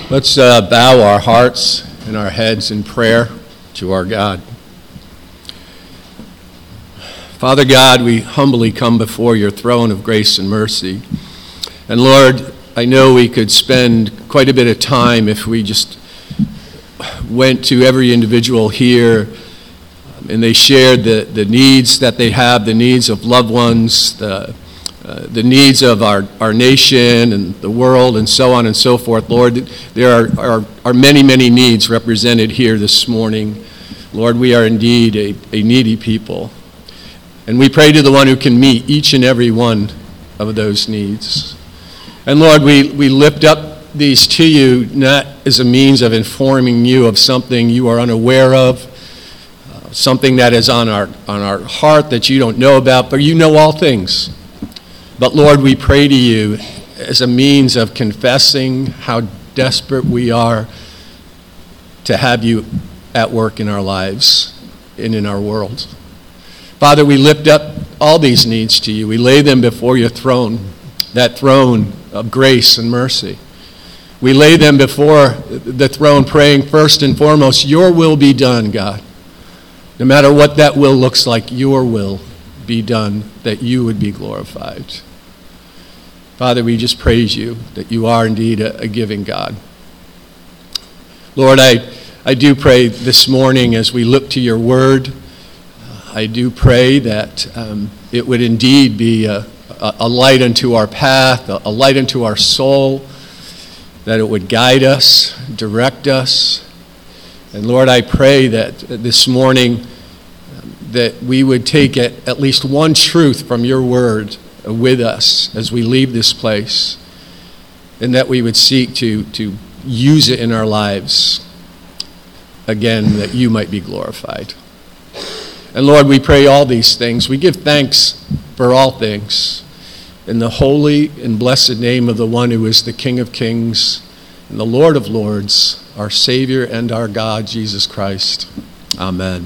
Let's bow our hearts and our heads in prayer to our God. Father God, we humbly come before your throne of grace and mercy. And Lord, I know we could spend quite a bit of time if we just went to every individual here and they shared the needs that they have, the needs of loved ones, the needs of our nation and the world and so on and so forth. Lord, there are many, many needs represented here this morning. Lord, we are indeed a needy people. And we pray to the one who can meet each and every one of those needs. And Lord, we lift up these to you not as a means of informing you of something you are unaware of, something that is on our heart that you don't know about, but you know all things. But Lord, we pray to you as a means of confessing how desperate we are to have you at work in our lives and in our world. Father, we lift up all these needs to you. We lay them before your throne, that throne of grace and mercy. We lay them before the throne, praying first and foremost, your will be done, God. No matter what that will looks like, your will be done, that you would be glorified. Father, we just praise you that you are indeed a giving God. Lord, I do pray this morning as we look to your word, I do pray that it would indeed be a light unto our path, a light unto our soul, that it would guide us, direct us. And Lord, I pray that this morning that we would take at least one truth from your word with us as we leave this place, and that we would seek to use it in our lives, again, that you might be glorified. And Lord, we pray all these things. We give thanks for all things in the holy and blessed name of the one who is the King of Kings and the Lord of Lords, our Savior and our God, Jesus Christ. Amen.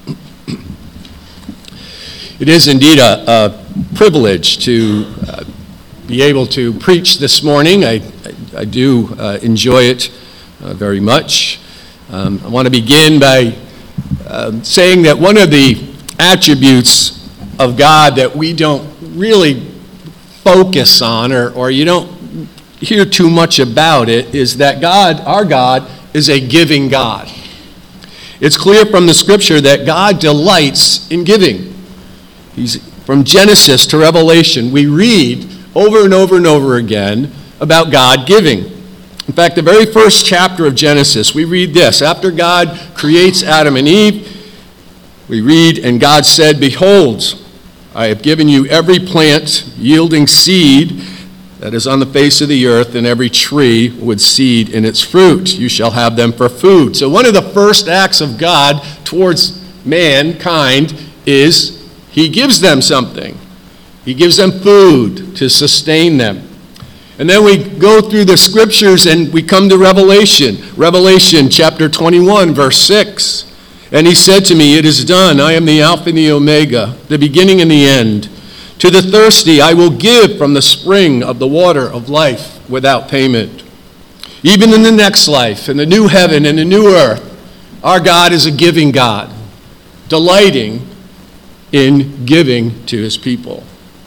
It is indeed a privilege to be able to preach this morning. I do enjoy it very much. I want to begin by saying that one of the attributes of God that we don't really focus on or you don't hear too much about it is that God, our God, is a giving God. It's clear from the scripture that God delights in giving. From Genesis to Revelation, we read over and over and over again about God giving. In fact, the very first chapter of Genesis, we read this. After God creates Adam and Eve, we read, "And God said, Behold, I have given you every plant yielding seed that is on the face of the earth, and every tree with seed in its fruit. You shall have them for food." So one of the first acts of God towards mankind is he gives them something. He gives them food to sustain them. And then we go through the scriptures and we come to Revelation. Revelation chapter 21, verse 6. "And he said to me, It is done. I am the Alpha and the Omega, the beginning and the end. To the thirsty I will give from the spring of the water of life without payment." Even in the next life, in the new heaven and the new earth, our God is a giving God, delighting in giving to his people.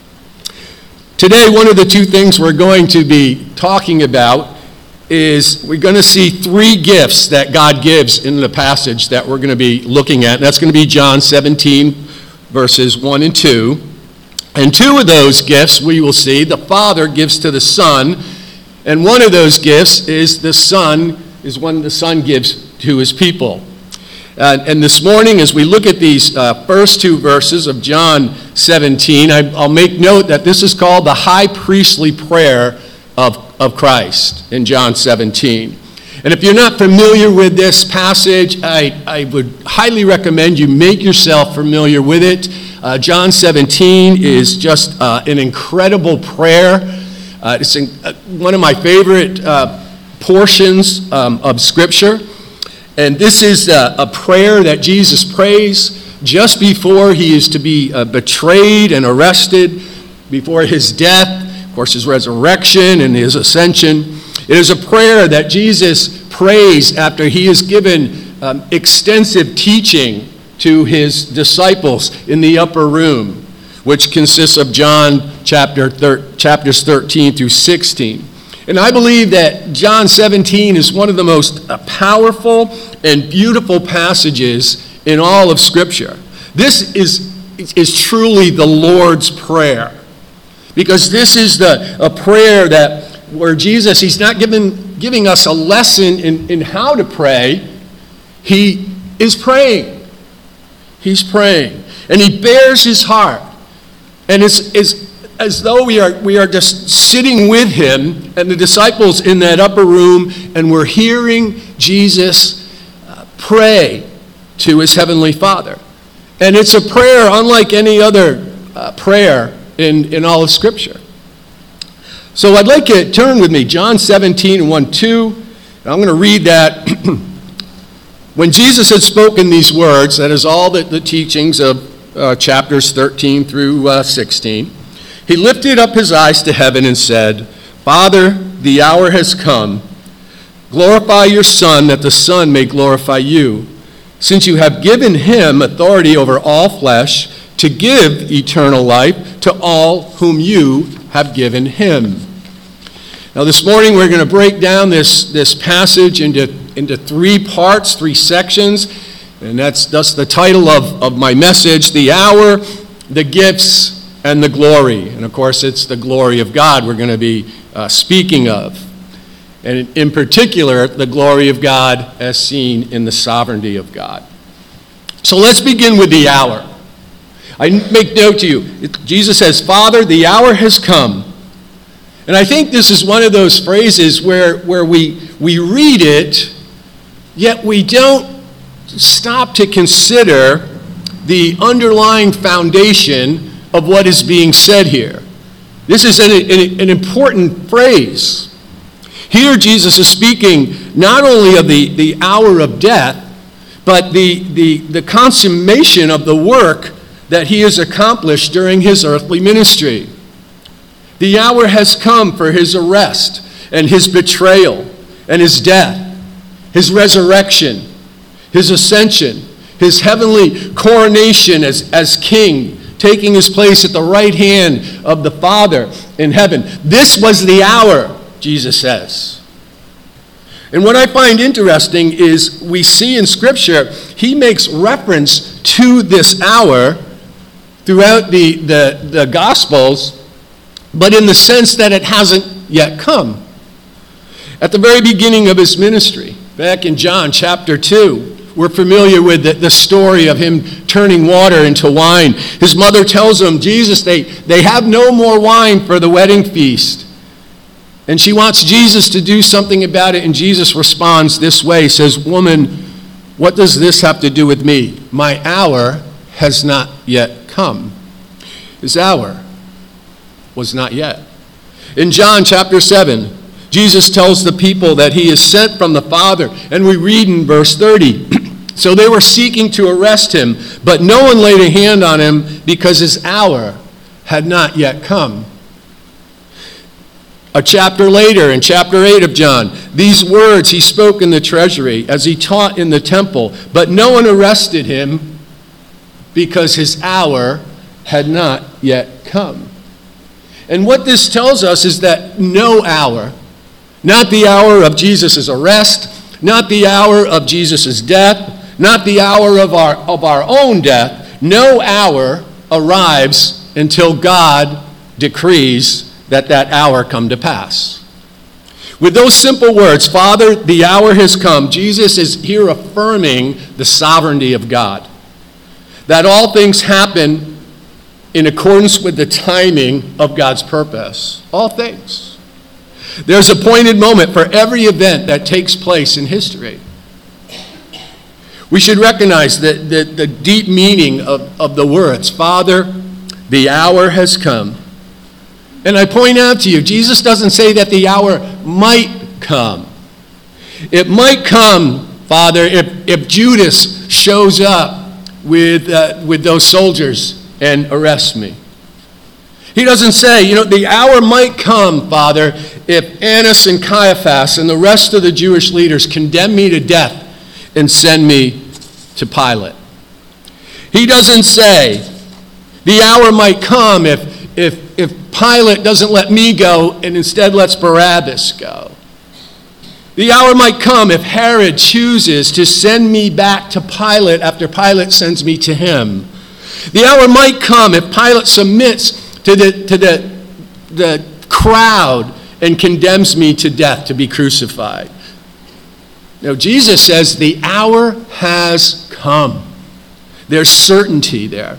Today, one of the two things we're going to be talking about is we're going to see three gifts that God gives in the passage that we're going to be looking at. And that's going to be John 17, verses 1 and 2. And two of those gifts we will see the Father gives to the Son, and one of those gifts is when the Son gives to his people. And this morning, as we look at these first two verses of John 17, I'll make note that this is called the high priestly prayer of Christ in John 17. And if you're not familiar with this passage, I would highly recommend you make yourself familiar with it. John 17 is just an incredible prayer. It's one of my favorite portions of Scripture. And this is a prayer that Jesus prays just before he is to be betrayed and arrested, before his death, of course, his resurrection and his ascension. It is a prayer that Jesus prays after he has given extensive teaching to his disciples in the upper room, which consists of John chapters 13 through 16. And I believe that John 17 is one of the most powerful and beautiful passages in all of Scripture. This is truly the Lord's Prayer, because this is a prayer where Jesus, he's not giving us a lesson in how to pray. He is praying. He's praying. And he bears his heart. And it's as though we are just sitting with him and the disciples in that upper room, and we're hearing Jesus pray to his heavenly Father. And it's a prayer unlike any other prayer in all of Scripture. So I'd like you to turn with me, John 17, 1-2. I'm going to read that. When Jesus had spoken these words, that is all the teachings of chapters 13 through 16, he lifted up his eyes to heaven and said, Father, the hour has come. Glorify your Son, that the Son may glorify you, since you have given him authority over all flesh to give eternal life to all whom you have given him. Now this morning we're going to break down this passage into three parts, three sections, and that's the title of my message, The Hour, the Gifts, and the Glory. And of course it's the glory of God we're going to be speaking of. And in particular, the glory of God as seen in the sovereignty of God. So let's begin with the hour. I make note to you, Jesus says, Father, the hour has come. And I think this is one of those phrases where we read it, yet we don't stop to consider the underlying foundation of what is being said here. This is an important phrase. Here Jesus is speaking not only of the hour of death, but the consummation of the work that he has accomplished during his earthly ministry. The hour has come for his arrest and his betrayal and his death, his resurrection, his ascension, his heavenly coronation as king, taking his place at the right hand of the Father in heaven. This was the hour, Jesus says. And what I find interesting is we see in Scripture, he makes reference to this hour throughout the Gospels, but in the sense that it hasn't yet come. At the very beginning of his ministry, back in John chapter 2, we're familiar with the story of him turning water into wine. His mother tells him, Jesus, they have no more wine for the wedding feast. And she wants Jesus to do something about it, and Jesus responds this way, says, Woman, what does this have to do with me? My hour has not yet come. His hour was not yet. In John chapter 7, Jesus tells the people that he is sent from the Father, and we read in verse 30, So they were seeking to arrest him, but no one laid a hand on him because his hour had not yet come. A chapter later, in chapter 8 of John, these words he spoke in the treasury as he taught in the temple, but no one arrested him because his hour had not yet come. And what this tells us is that no hour, not the hour of Jesus' arrest, not the hour of Jesus' death, not the hour of our own death, no hour arrives until God decrees that hour come to pass. With those simple words, Father, the hour has come, Jesus is here affirming the sovereignty of God. That all things happen in accordance with the timing of God's purpose. All things. There's a appointed moment for every event that takes place in history. We should recognize the deep meaning of the words, Father, the hour has come. And I point out to you, Jesus doesn't say that the hour might come. It might come, Father, if Judas shows up with those soldiers and arrests me. He doesn't say, the hour might come, Father, if Annas and Caiaphas and the rest of the Jewish leaders condemn me to death and send me to Pilate. He doesn't say, the hour might come if Pilate doesn't let me go and instead lets Barabbas go. The hour might come if Herod chooses to send me back to Pilate after Pilate sends me to him. The hour might come if Pilate submits to the crowd and condemns me to death to be crucified. No, Jesus says the hour has come. There's certainty there.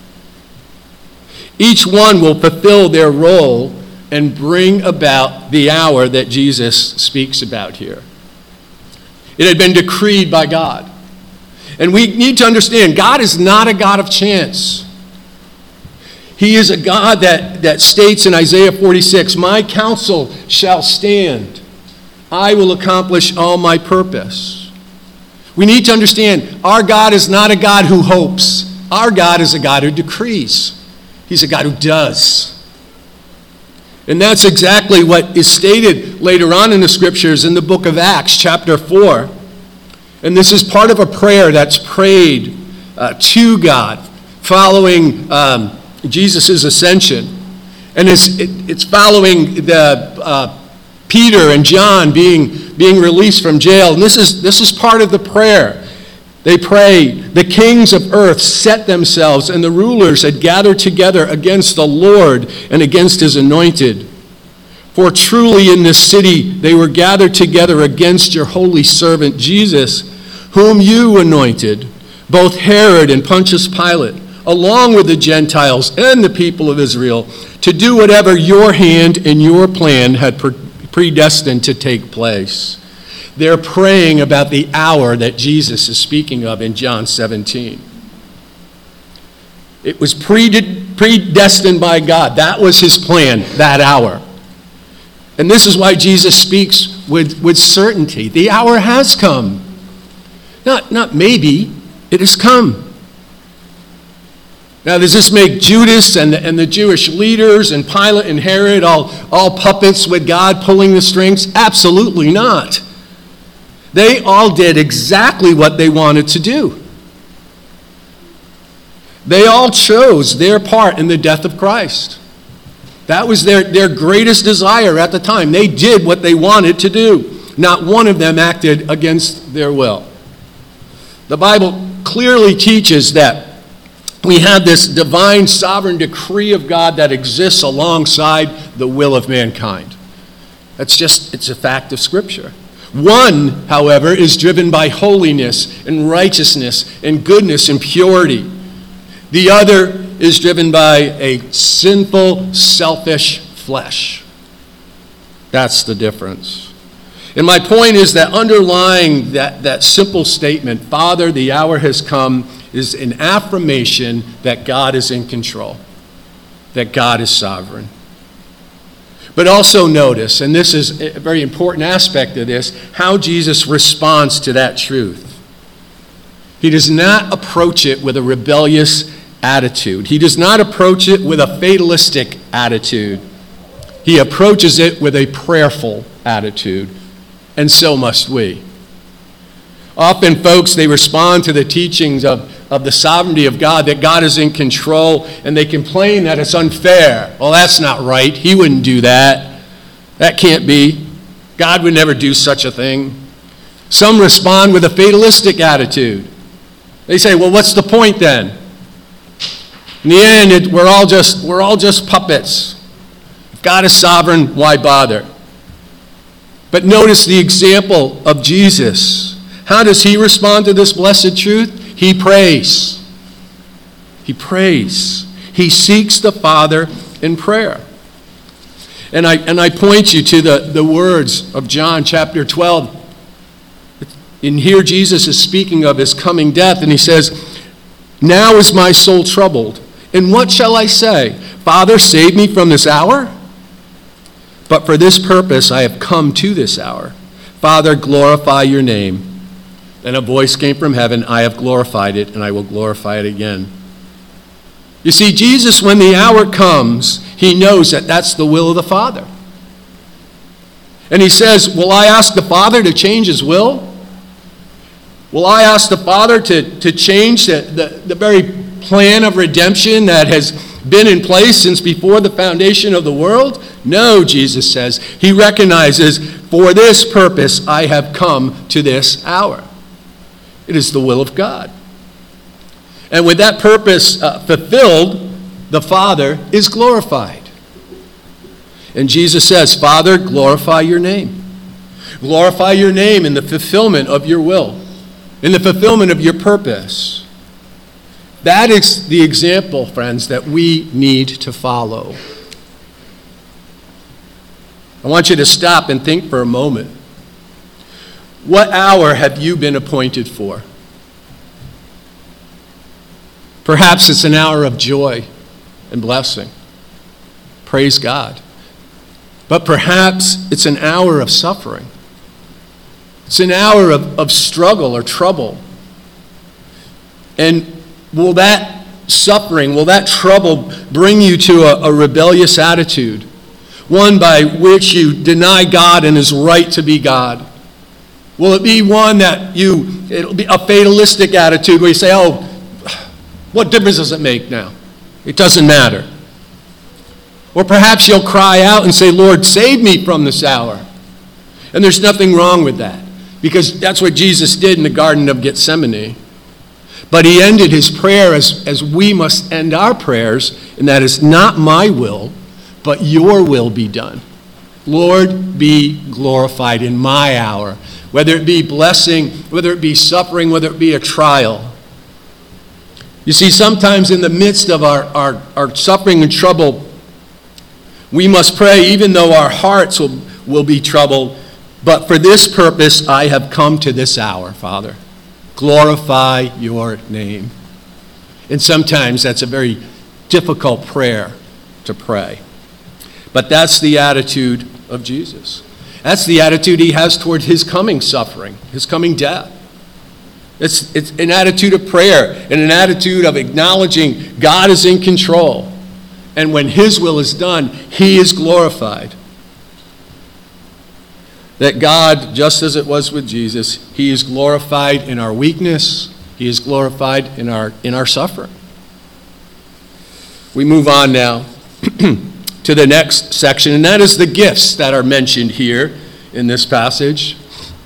Each one will fulfill their role and bring about the hour that Jesus speaks about here. It had been decreed by God. And we need to understand, God is not a God of chance. He is a God that states in Isaiah 46, my counsel shall stand. I will accomplish all my purpose. We need to understand, our God is not a God who hopes. Our God is a God who decrees. He's a God who does. And that's exactly what is stated later on in the scriptures in the book of Acts, chapter 4. And this is part of a prayer that's prayed to God following Jesus' ascension. And it's following the Peter and John being released from jail. And this is part of the prayer. They pray, the kings of earth set themselves, and the rulers had gathered together against the Lord and against his anointed. For truly in this city they were gathered together against your holy servant Jesus, whom you anointed, both Herod and Pontius Pilate, along with the Gentiles and the people of Israel, to do whatever your hand and your plan had predestined to take place. They're praying about the hour that Jesus is speaking of in John 17. It was predestined by God. That was his plan, that hour. And this is why Jesus speaks with certainty. The hour has come. Not maybe, it has come. Now, does this make Judas and the Jewish leaders and Pilate and Herod all puppets with God pulling the strings? Absolutely not. They all did exactly what they wanted to do. They all chose their part in the death of Christ. That was their greatest desire at the time. They did what they wanted to do. Not one of them acted against their will. The Bible clearly teaches that we have this divine sovereign decree of God that exists alongside the will of mankind. It's a fact of Scripture. One, however, is driven by holiness and righteousness and goodness and purity. The other is driven by a sinful, selfish flesh. That's the difference. And my point is that underlying that simple statement, Father, the hour has come, is an affirmation that God is in control, that God is sovereign. But also notice, and this is a very important aspect of this, how Jesus responds to that truth. He does not approach it with a rebellious attitude. He does not approach it with a fatalistic attitude. He approaches it with a prayerful attitude, and so must we. Often, folks, they respond to the teachings of the sovereignty of God, that God is in control, and they complain that it's unfair. Well, that's not right. He wouldn't do that. That can't be. God would never do such a thing. Some respond with a fatalistic attitude. They say, well, what's the point then? In the end, we're all just puppets. If God is sovereign, why bother? But notice the example of Jesus. How does he respond to this blessed truth? He prays. He prays. He seeks the Father in prayer. And I point you to the words of John chapter 12. And here Jesus is speaking of his coming death, and he says, now is my soul troubled, and what shall I say? Father, save me from this hour? But for this purpose I have come to this hour. Father, glorify your name. And a voice came from heaven, I have glorified it, and I will glorify it again. You see, Jesus, when the hour comes, he knows that that's the will of the Father. And he says, will I ask the Father to change his will? Will I ask the Father to change the very plan of redemption that has been in place since before the foundation of the world? No, Jesus says. He recognizes, for this purpose I have come to this hour. It is the will of God. And with that purpose fulfilled, the Father is glorified. And Jesus says, Father, glorify your name. Glorify your name in the fulfillment of your will, in the fulfillment of your purpose. That is the example, friends, that we need to follow. I want you to stop and think for a moment. What hour have you been appointed for? Perhaps it's an hour of joy and blessing. Praise God. But perhaps it's an hour of suffering. It's an hour of struggle or trouble. And will that suffering, will that trouble bring you to a rebellious attitude? One by which you deny God and his right to be God? Will it be one that it'll be a fatalistic attitude where you say, oh, what difference does it make now? It doesn't matter. Or perhaps you'll cry out and say, Lord, save me from this hour. And there's nothing wrong with that, because that's what Jesus did in the Garden of Gethsemane. But he ended his prayer as we must end our prayers, and that is not my will, but your will be done. Lord, be glorified in my hour, whether it be blessing, whether it be suffering, whether it be a trial. You see, sometimes in the midst of our suffering and trouble, we must pray even though our hearts will be troubled. But for this purpose I have come to this hour, Father. Glorify your name. And sometimes that's a very difficult prayer to pray. But that's the attitude of Jesus. That's the attitude he has toward his coming suffering, his coming death. It's an attitude of prayer and an attitude of acknowledging God is in control. And when his will is done, he is glorified. That God, just as it was with Jesus, he is glorified in our weakness. He is glorified in our suffering. We move on now to the next section, and that is the gifts that are mentioned here in this passage.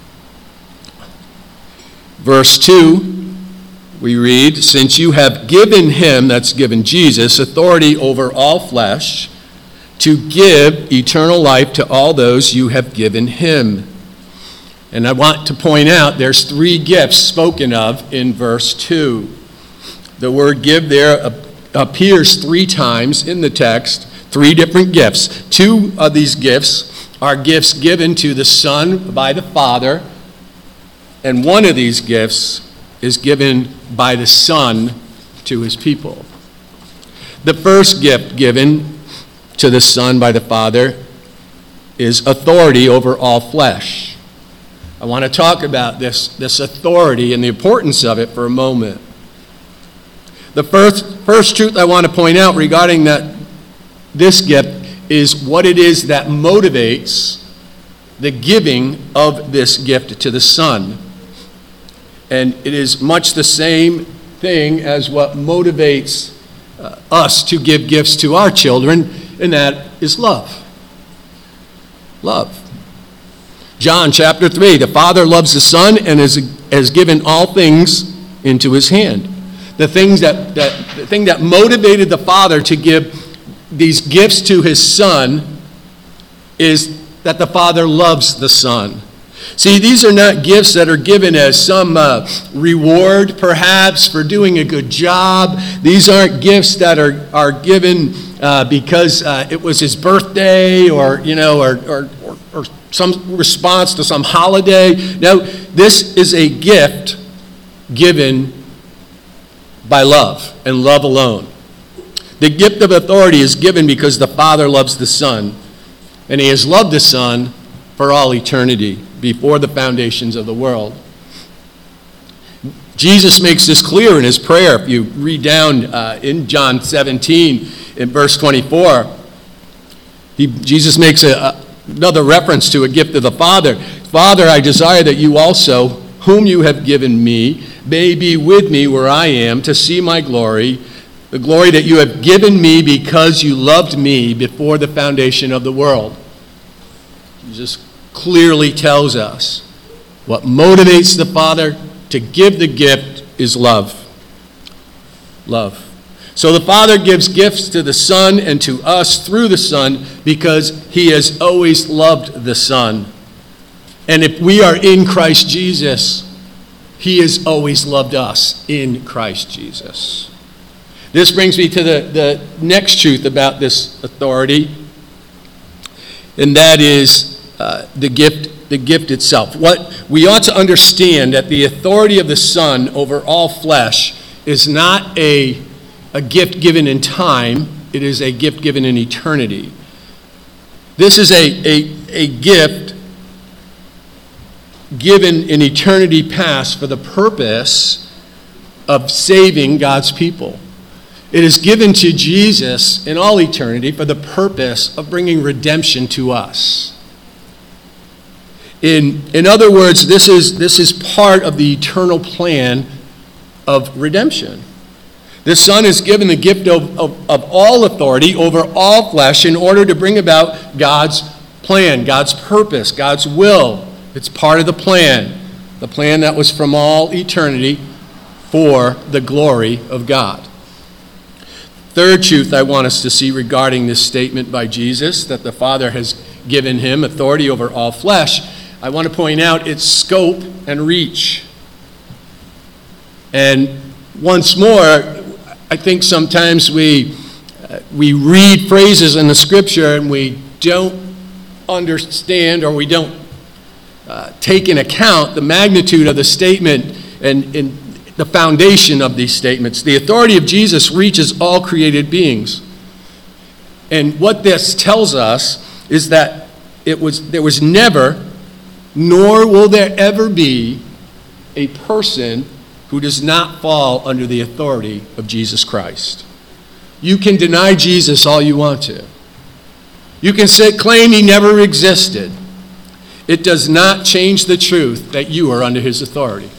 Verse 2. We read, since you have given him, that's given Jesus, authority over all flesh, to give eternal life to all those you have given him. And I want to point out there's 3 gifts spoken of in verse 2. The word give there appears 3 times in the text, 3 different gifts. 2 of these gifts are gifts given to the Son by the Father, and one of these gifts is given by the Son to his people. The first gift given to the Son by the Father is authority over all flesh. I want to talk about this authority and the importance of it for a moment. The first truth I want to point out regarding this gift is what it is that motivates the giving of this gift to the Son. And it is much the same thing as what motivates us to give gifts to our children, and that is love. Love. John chapter 3, the Father loves the Son and has given all things into his hand. The thing that motivated the Father to give these gifts to his Son is that the Father loves the Son. See, these are not gifts that are given as some reward, perhaps, for doing a good job. These aren't gifts that are given because it was his birthday or some response to some holiday. No, this is a gift given by love and love alone. The gift of authority is given because the Father loves the Son, and he has loved the Son for all eternity, before the foundations of the world. Jesus makes this clear in his prayer. If you read down in John 17, in verse 24, Jesus makes another reference to a gift of the Father. Father, I desire that you also, whom you have given me, may be with me where I am, to see my glory, the glory that you have given me because you loved me before the foundation of the world. Jesus clearly tells us what motivates the Father to give the gift is love. Love. So the Father gives gifts to the Son and to us through the Son because he has always loved the Son. And if we are in Christ Jesus, he has always loved us in Christ Jesus. This brings me to the next truth about this authority, and that is the gift itself. What we ought to understand that the authority of the Son over all flesh is not a gift given in time, it is a gift given in eternity. This is a gift given in eternity past for the purpose of saving God's people. It is given to Jesus in all eternity for the purpose of bringing redemption to us. In other words, this is part of the eternal plan of redemption. The Son is given the gift of all authority over all flesh in order to bring about God's plan, God's purpose, God's will. It's part of the plan that was from all eternity for the glory of God. Third truth I want us to see regarding this statement by Jesus, that the Father has given him authority over all flesh, I want to point out its scope and reach. And once more, I think sometimes we read phrases in the Scripture and we don't understand, or we don't take into account the magnitude of the statement and the foundation of these statements. The authority of Jesus reaches all created beings. And what this tells us is that there was never, nor will there ever be, a person who does not fall under the authority of Jesus Christ. You can deny Jesus all you want to. You can claim he never existed. It does not change the truth that you are under his authority.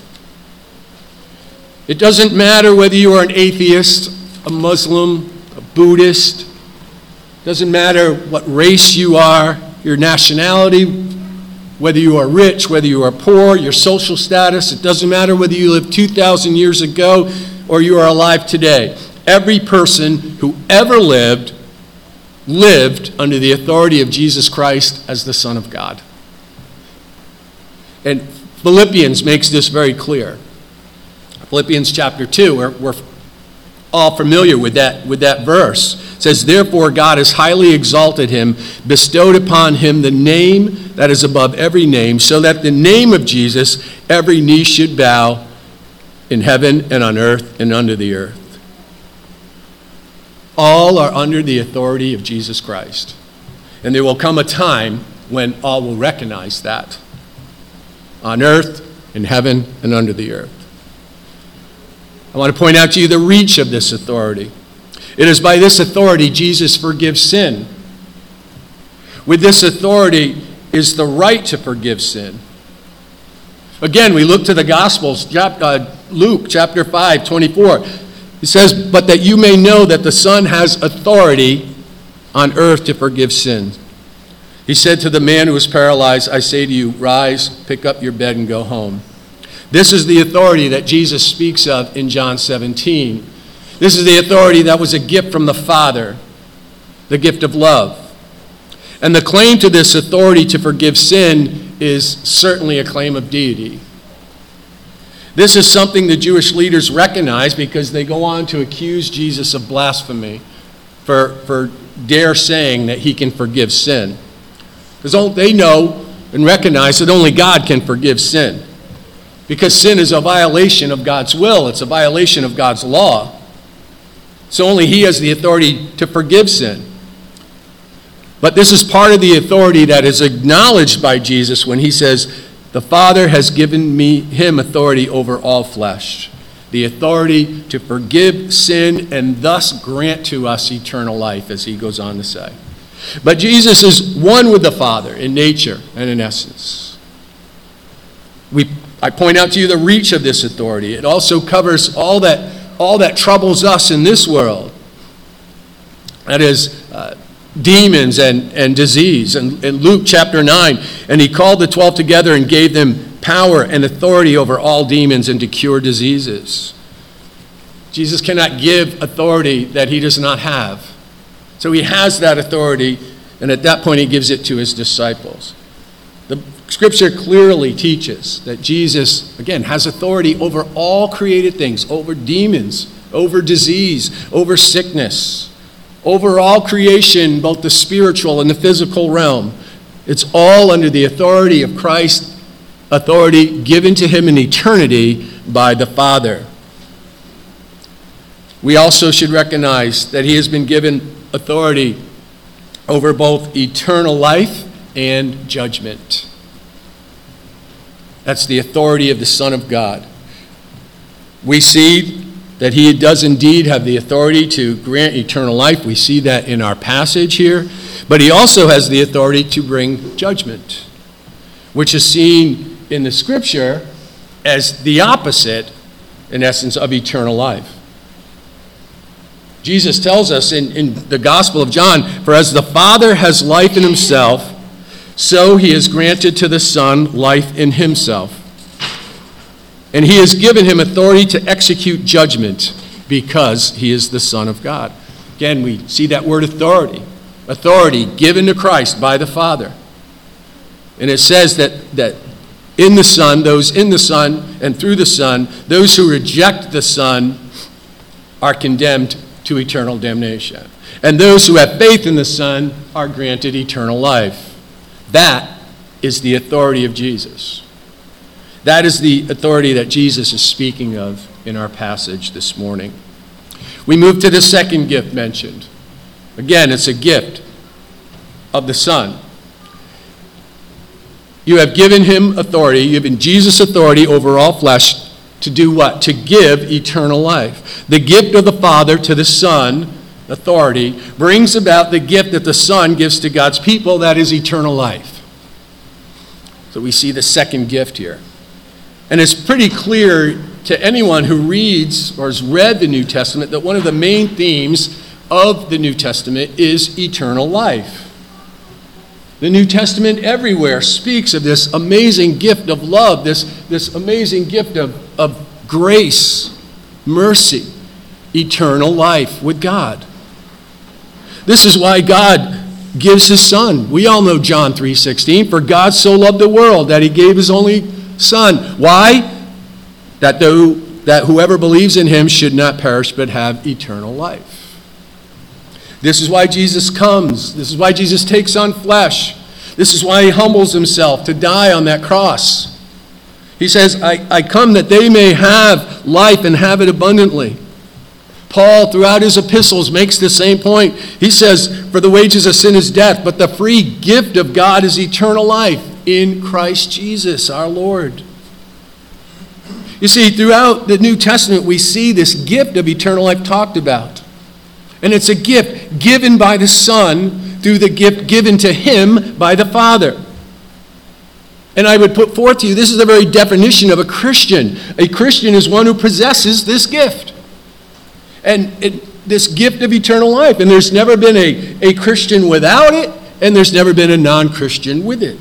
It doesn't matter whether you are an atheist, a Muslim, a Buddhist. It doesn't matter what race you are, your nationality, whether you are rich, whether you are poor, your social status. It doesn't matter whether you lived 2,000 years ago or you are alive today. Every person who ever lived under the authority of Jesus Christ as the Son of God. And Philippians makes this very clear. Philippians chapter 2, we're all familiar with that verse. It says, therefore God has highly exalted him, bestowed upon him the name that is above every name, so that the name of Jesus every knee should bow in heaven and on earth and under the earth. All are under the authority of Jesus Christ. And there will come a time when all will recognize that. On earth, in heaven, and under the earth. I want to point out to you the reach of this authority. It is by this authority Jesus forgives sin. With this authority is the right to forgive sin. Again, we look to the Gospels, Luke chapter 5, 24. It says, but that you may know that the Son has authority on earth to forgive sins. He said to the man who was paralyzed, I say to you, rise, pick up your bed, and go home. This is the authority that Jesus speaks of in John 17. This is the authority that was a gift from the Father, the gift of love. And the claim to this authority to forgive sin is certainly a claim of deity. This is something the Jewish leaders recognize because they go on to accuse Jesus of blasphemy for dare saying that he can forgive sin. Because they know and recognize that only God can forgive sin. Because sin is a violation of God's will. It's a violation of God's law. So only he has the authority to forgive sin. But this is part of the authority that is acknowledged by Jesus when he says, The Father has given him authority over all flesh, the authority to forgive sin and thus grant to us eternal life, as he goes on to say. But Jesus is one with the Father in nature and in essence. I point out to you the reach of this authority. It also covers all that troubles us in this world. That is, demons and disease. In Luke chapter 9, and he called the 12 together and gave them power and authority over all demons and to cure diseases. Jesus cannot give authority that he does not have. So he has that authority, and at that point he gives it to his disciples. The Scripture clearly teaches that Jesus, again, has authority over all created things, over demons, over disease, over sickness, over all creation, both the spiritual and the physical realm. It's all under the authority of Christ, authority given to him in eternity by the Father. We also should recognize that he has been given authority over both eternal life and judgment. That's the authority of the Son of God. We see that he does indeed have the authority to grant eternal life. We see that in our passage here. But he also has the authority to bring judgment, which is seen in the Scripture as the opposite, in essence, of eternal life. Jesus tells us in the Gospel of John, "For as the Father has life in himself, so he has granted to the Son life in himself. And he has given him authority to execute judgment because he is the Son of God." Again, we see that word authority. Authority given to Christ by the Father. And it says that in the Son, those in the Son and through the Son, those who reject the Son are condemned to eternal damnation. And those who have faith in the Son are granted eternal life. That is the authority of Jesus. That is the authority that Jesus is speaking of in our passage this morning. We move to the second gift mentioned. Again, it's a gift of the Son. You have given him authority, you've given Jesus authority over all flesh to do what? To give eternal life. The gift of the Father to the Son, authority, brings about the gift that the Son gives to God's people, that is eternal life. So we see the second gift here. And it's pretty clear to anyone who reads or has read the New Testament that one of the main themes of the New Testament is eternal life. The New Testament everywhere speaks of this amazing gift of love, this amazing gift of grace, mercy, eternal life with God. This is why God gives his Son. We all know John 3:16, "For God so loved the world that he gave his only Son." Why? That whoever believes in him should not perish but have eternal life. This is why Jesus comes. This is why Jesus takes on flesh. This is why he humbles himself to die on that cross. He says, I come that they may have life and have it abundantly. Paul, throughout his epistles, makes the same point. He says, "For the wages of sin is death, but the free gift of God is eternal life in Christ Jesus our Lord." You see, throughout the New Testament, we see this gift of eternal life talked about. And it's a gift given by the Son through the gift given to him by the Father. And I would put forth to you, this is the very definition of a Christian. A Christian is one who possesses this gift. And this gift of eternal life. And there's never been a Christian without it, and there's never been a non-Christian with it.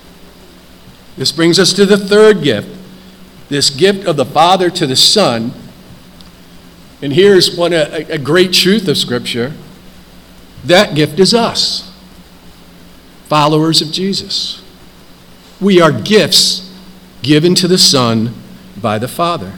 This brings us to the third gift. This gift of the Father to the Son. And here's a great truth of Scripture. That gift is us, followers of Jesus. We are gifts given to the Son by the Father.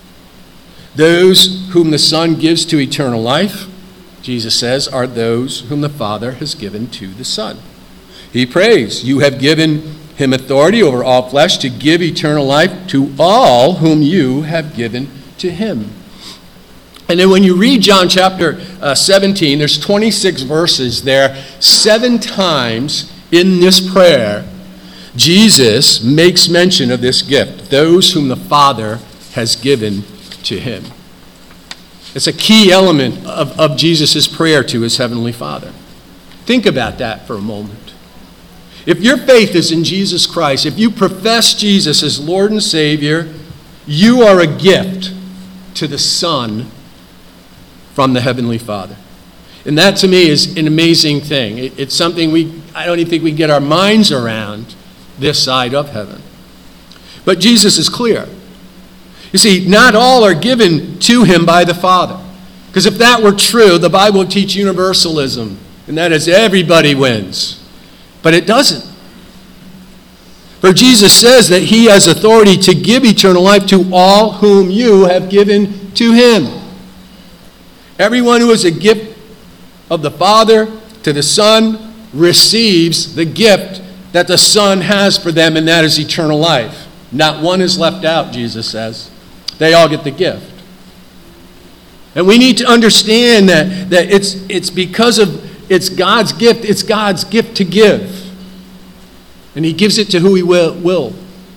Those whom the Son gives to eternal life, Jesus says, are those whom the Father has given to the Son. He prays, "You have given him authority over all flesh to give eternal life to all whom you have given to him." And then when you read John chapter 17, there's 26 verses there. 7 times in this prayer, Jesus makes mention of this gift, those whom the Father has given to him. It's a key element of Jesus' prayer to his heavenly Father. Think about that for a moment. If your faith is in Jesus Christ, if you profess Jesus as Lord and Savior, you are a gift to the Son from the Heavenly Father. And that to me is an amazing thing. It's something I don't even think we get our minds around this side of heaven. But Jesus is clear. You see, not all are given to him by the Father. Because if that were true, the Bible would teach universalism, and that is everybody wins. But it doesn't. For Jesus says that he has authority to give eternal life to all whom you have given to him. Everyone who is a gift of the Father to the Son receives the gift that the Son has for them, and that is eternal life. Not one is left out, Jesus says. They all get the gift. And we need to understand that it's because of it's God's gift to give. And he gives it to who he will.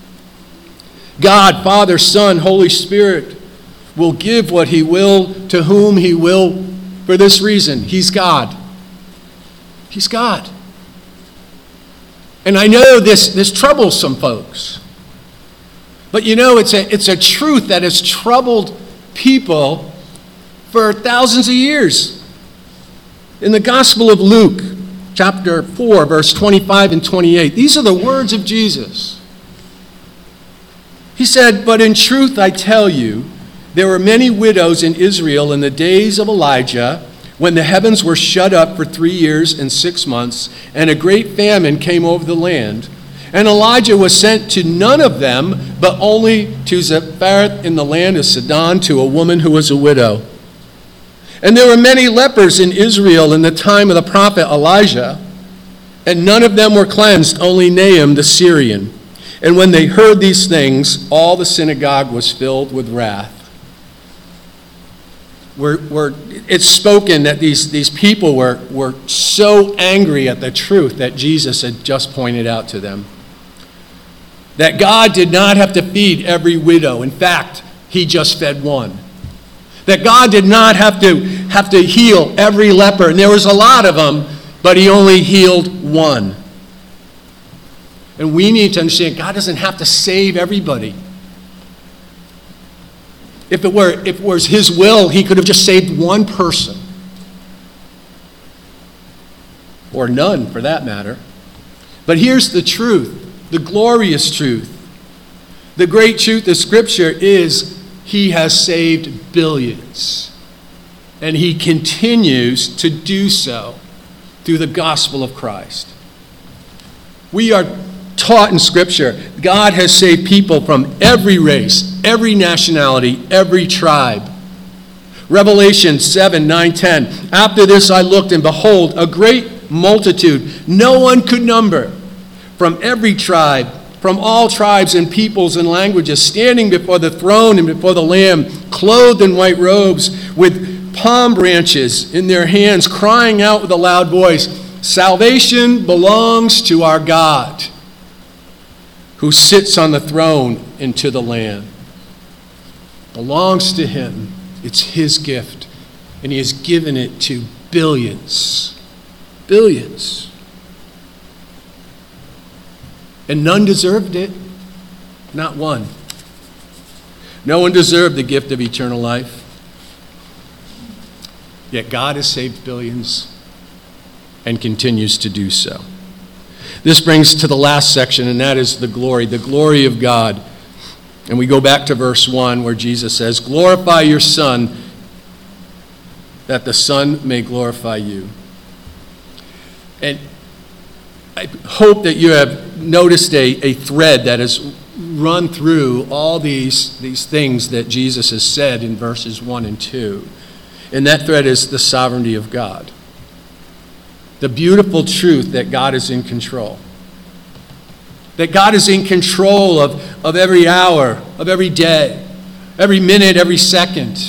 God, Father, Son, Holy Spirit will give what he will to whom he will for this reason. He's God. He's God. And I know this troubles some folks. But you know, it's a truth that has troubled people for thousands of years. In the Gospel of Luke, chapter 4, verse 25 and 28, these are the words of Jesus. He said, "But in truth I tell you, there were many widows in Israel in the days of Elijah, when the heavens were shut up for 3 years and 6 months, and a great famine came over the land. And Elijah was sent to none of them, but only to Zarephath in the land of Sidon, to a woman who was a widow. And there were many lepers in Israel in the time of the prophet Elijah, and none of them were cleansed, only Naaman the Syrian. And when they heard these things, all the synagogue was filled with wrath." It's spoken that these people were so angry at the truth that Jesus had just pointed out to them. That God did not have to feed every widow. In fact, he just fed one. That God did not have to heal every leper. And there was a lot of them, but he only healed one. And we need to understand God doesn't have to save everybody. If it was his will, he could have just saved one person. Or none, for that matter. But here's the truth, the glorious truth. The great truth of Scripture is he has saved billions. And he continues to do so through the gospel of Christ. We are taught in Scripture, God has saved people from every race, every nationality, every tribe. Revelation 7, 9, 10. "After this I looked, and behold, a great multitude, no one could number, from every tribe, from all tribes and peoples and languages, standing before the throne and before the Lamb, clothed in white robes, with palm branches in their hands, crying out with a loud voice, 'Salvation belongs to our God, who sits on the throne, and to the Lamb.'" Belongs to him. It's his gift. And he has given it to billions. Billions. And none deserved it. Not one. No one deserved the gift of eternal life. Yet God has saved billions and continues to do so. This brings to the last section, and that is the glory of God. And we go back to verse 1 where Jesus says, "Glorify your Son, that the Son may glorify you." And I hope that you have noticed a thread that has run through all these things that Jesus has said in verses 1 and 2. And that thread is the sovereignty of God. The beautiful truth that God is in control. That God is in control of every hour, of every day, every minute, every second.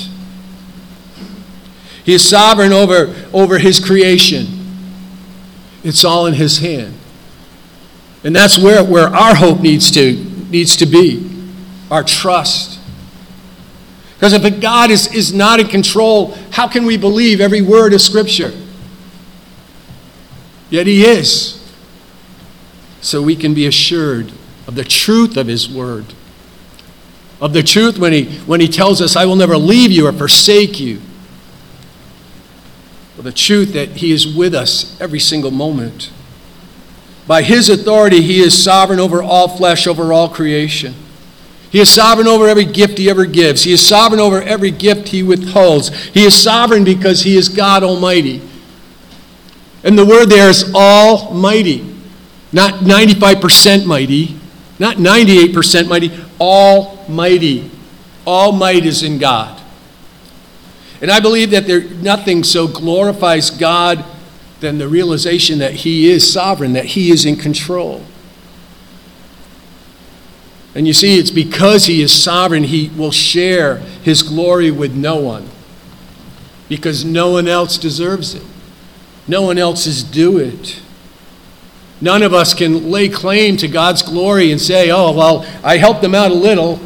He is sovereign over his creation. It's all in his hand. And that's where our hope needs to be, our trust. Because if God is not in control, how can we believe every word of Scripture? Yet He is. So we can be assured of the truth of His word. Of the truth when He tells us, I will never leave you or forsake you. Of the truth that He is with us every single moment. By His authority, He is sovereign over all flesh, over all creation. He is sovereign over every gift He ever gives. He is sovereign over every gift He withholds. He is sovereign because He is God Almighty. And the word there is almighty. Not 95% mighty, not 98% mighty, almighty. All might is in God. And I believe that nothing so glorifies God than the realization that He is sovereign, that He is in control. And you see, it's because He is sovereign, He will share His glory with no one. Because no one else deserves it. No one else is due it. None of us can lay claim to God's glory and say, oh, well, I helped them out a little.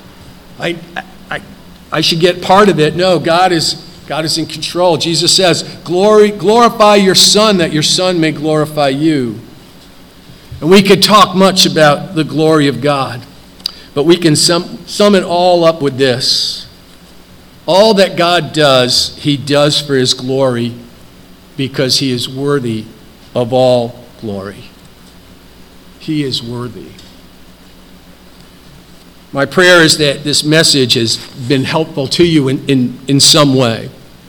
I should get part of it. No, God is in control. Jesus says, glorify your Son, that your Son may glorify you. And we could talk much about the glory of God, but we can sum it all up with this. All that God does, He does for His glory because He is worthy of all glory. He is worthy. My prayer is that this message has been helpful to you in some way.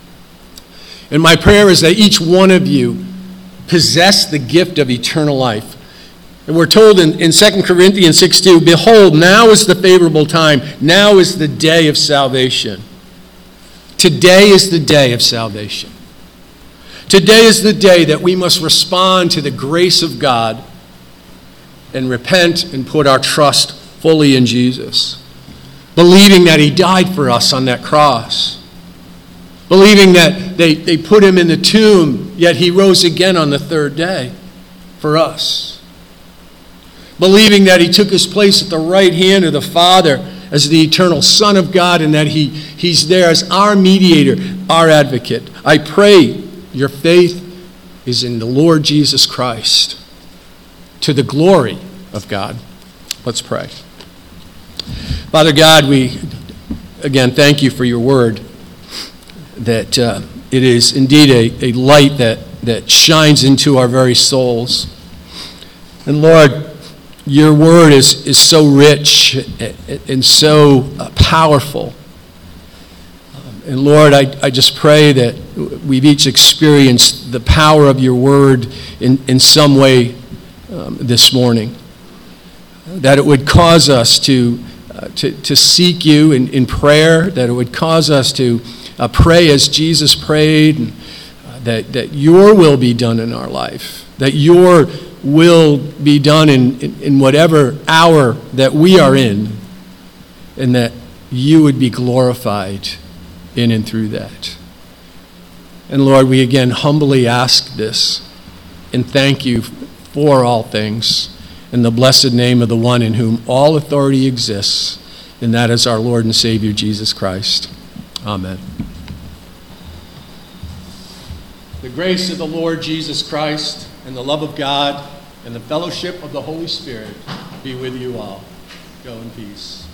And my prayer is that each one of you possess the gift of eternal life. And we're told in 2 Corinthians 6:2, behold, now is the favorable time. Now is the day of salvation. Today is the day of salvation. Today is the day that we must respond to the grace of God and repent and put our trust fully in Jesus. Believing that He died for us on that cross. Believing that they put Him in the tomb, yet He rose again on the third day for us. Believing that He took His place at the right hand of the Father as the eternal Son of God, and that He's there as our mediator, our advocate. I pray your faith is in the Lord Jesus Christ, to the glory of God. Let's pray. Father God, we again thank You for Your word, that it is indeed a light that shines into our very souls. And Lord, Your word is so rich and so powerful. And Lord, I just pray that we've each experienced the power of Your word in some way this morning. That it would cause us to seek You in prayer, that it would cause us to pray as Jesus prayed, and, that Your will be done in our life, that Your will be done in whatever hour that we are in, and that You would be glorified in and through that. And Lord, we again humbly ask this and thank You for all things in the blessed name of the one in whom all authority exists, and that is our Lord and Savior, Jesus Christ. Amen. The grace of the Lord Jesus Christ and the love of God and the fellowship of the Holy Spirit be with you all. Go in peace.